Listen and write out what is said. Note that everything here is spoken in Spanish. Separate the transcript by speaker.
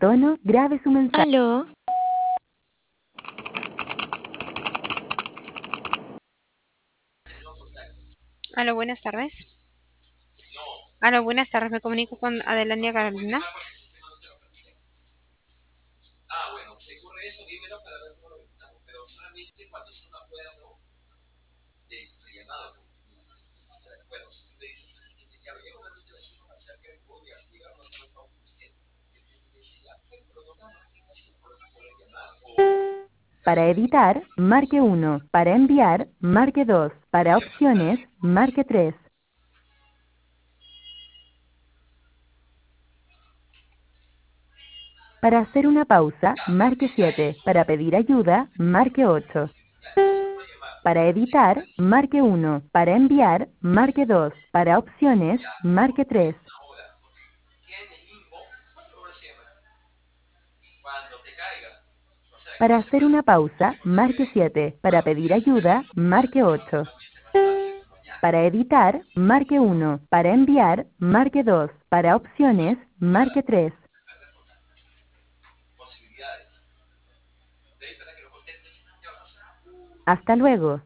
Speaker 1: tono, grabe su mensaje.
Speaker 2: Aló.
Speaker 3: Aló, buenas tardes. Aló, buenas tardes. Me comunico con Adelandia Carolina.
Speaker 1: Para editar, marque 1. Para enviar, marque 2. Para opciones, marque 3. Para hacer una pausa, marque 7. Para pedir ayuda, marque 8. Para editar, marque 1. Para enviar, marque 2. Para opciones, marque 3. Para hacer una pausa, marque 7. Para pedir ayuda, marque 8. Para editar, marque 1. Para enviar, marque 2. Para opciones, marque 3. Hasta luego.